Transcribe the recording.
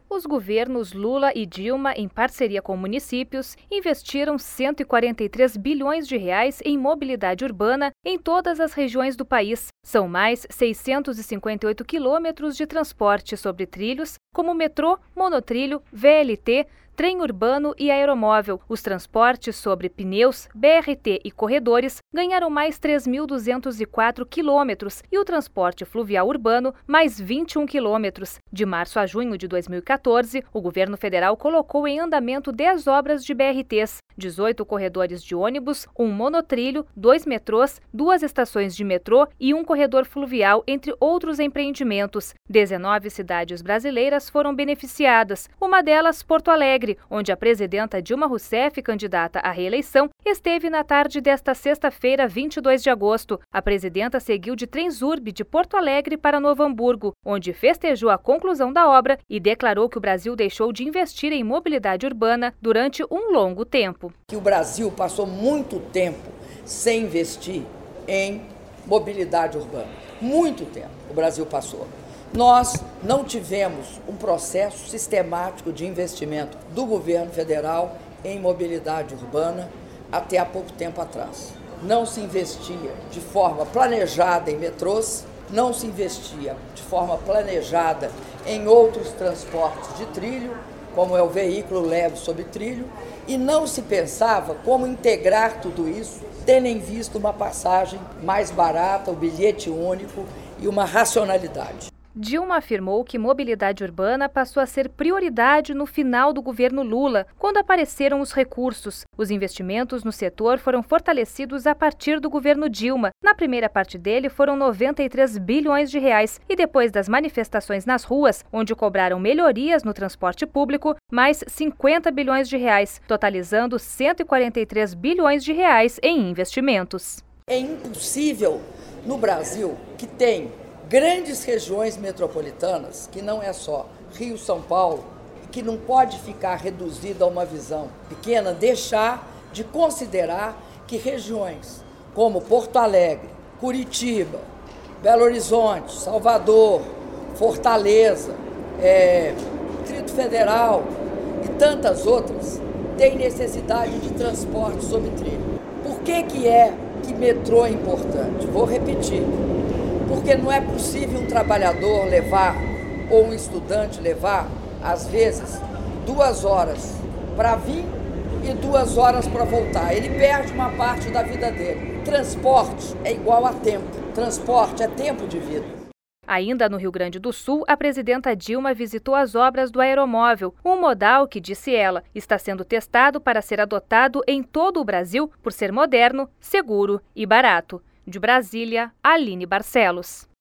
Os governos Lula e Dilma, em parceria com municípios, investiram 143 bilhões de reais em mobilidade urbana em todas as regiões do país. São mais 658 quilômetros de transporte sobre trilhos, como metrô, monotrilho, VLT, trem urbano e aeromóvel. Os transportes sobre pneus, BRT e corredores ganharam mais 3.204 quilômetros e o transporte fluvial urbano mais 21 quilômetros. De março a junho de 2014, o governo federal colocou em andamento 10 obras de BRTs, 18 corredores de ônibus, um monotrilho, 2 metrôs, 2 estações de metrô e um corredor fluvial, entre outros empreendimentos. 19 cidades brasileiras foram beneficiadas, uma delas Porto Alegre, onde a presidenta Dilma Rousseff, candidata à reeleição, esteve na tarde desta sexta-feira, 22 de agosto. A presidenta seguiu de Transurb de Porto Alegre para Novo Hamburgo, onde festejou a conclusão da obra e declarou que o Brasil deixou de investir em mobilidade urbana durante um longo tempo. Que o Brasil passou muito tempo sem investir em mobilidade urbana. Muito tempo o Brasil passou. Nós não tivemos um processo sistemático de investimento do governo federal em mobilidade urbana até há pouco tempo atrás. Não se investia de forma planejada em metrôs, não se investia de forma planejada em outros transportes de trilho, como é o veículo leve sobre trilho, e não se pensava como integrar tudo isso, tendo em vista uma passagem mais barata, o bilhete único e uma racionalidade. Dilma afirmou que mobilidade urbana passou a ser prioridade no final do governo Lula, quando apareceram os recursos. Os investimentos no setor foram fortalecidos a partir do governo Dilma. Na primeira parte dele foram 93 bilhões de reais e depois das manifestações nas ruas, onde cobraram melhorias no transporte público, mais 50 bilhões de reais, totalizando 143 bilhões de reais em investimentos. É impossível no Brasil, que tem grandes regiões metropolitanas, que não é só Rio, São Paulo, e que não pode ficar reduzida a uma visão pequena, deixar de considerar que regiões como Porto Alegre, Curitiba, Belo Horizonte, Salvador, Fortaleza, Distrito Federal e tantas outras têm necessidade de transporte sobre trilho. Por que metrô é importante? Vou repetir. Porque não é possível um trabalhador levar, ou um estudante levar, às vezes, 2 horas para vir e 2 horas para voltar. Ele perde uma parte da vida dele. Transporte é igual a tempo. Transporte é tempo de vida. Ainda no Rio Grande do Sul, a presidenta Dilma visitou as obras do aeromóvel, um modal que, disse ela, está sendo testado para ser adotado em todo o Brasil por ser moderno, seguro e barato. De Brasília, Aline Barcelos.